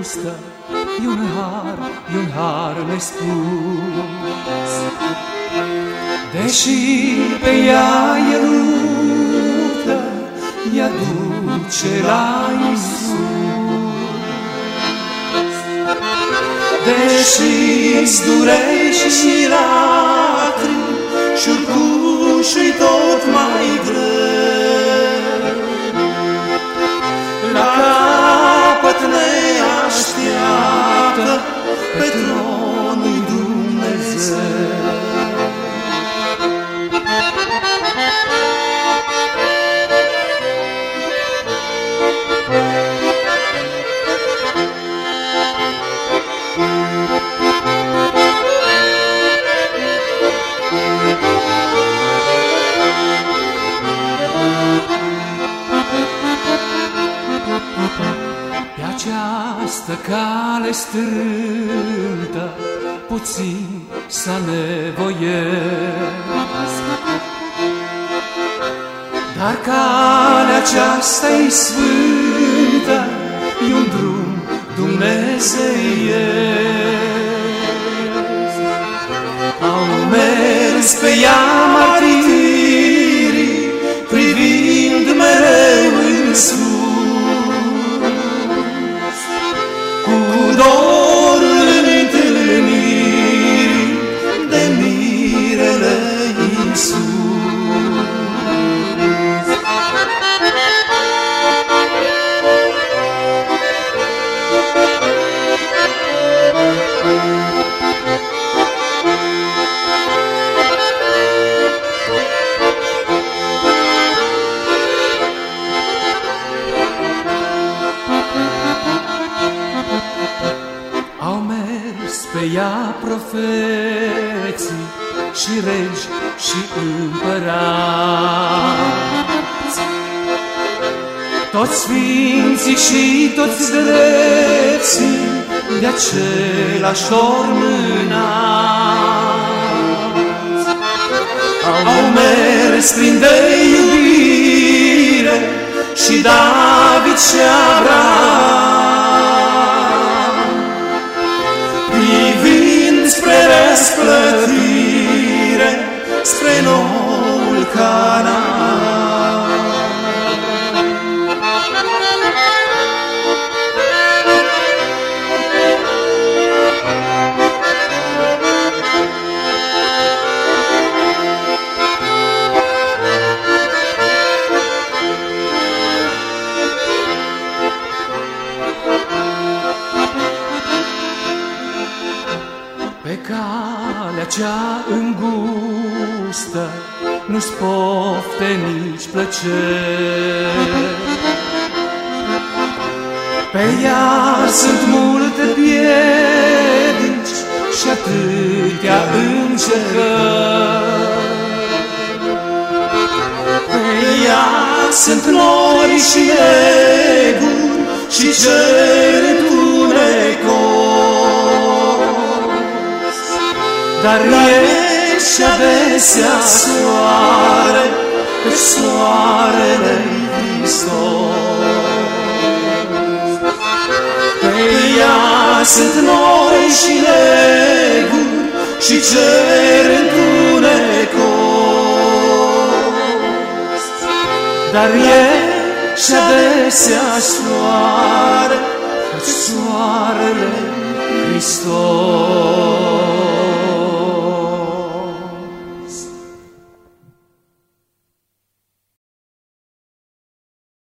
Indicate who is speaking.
Speaker 1: îngustă, e un har nespus. Deși pe ea e luptă, ea duce la Iisus. Deși-s durești și lacrimi și-ul cușui tot mai greu, la capăt ne așteaptă pe tronul Dumnezeu. Pe această cale strântă puțin să nevoiesc, dar calea aceasta-i sfântă, e un drum dumnezeiesc. Au mers pe ea martirii, privind mereu în sus, cu dorul întâlnirii de mirele Iisus. Pe ea profeții și regi și împărați, toți sfinții și toți drepții de același dor mânați. Au mers plin de iubire și David și Avram, privind spre răsplătire, spre noul Canaan. Pe calea cea îngustă nu-ți pofte nici plăceri, pe ea sunt multe piedici și atâtea încercări. Pe ea sunt nori și neguri și cer întunecos, dar ești adesea soare, căci soarele-i Hristos. Pe ea sunt nori și neguri și cer întunecos, dar ești adesea soare, căci soarele-i Hristos.